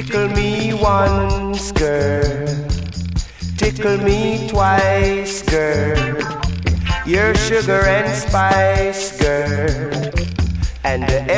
Tickle me once, girl. Tickle me twice, girl. You're sugar and spice, girl. And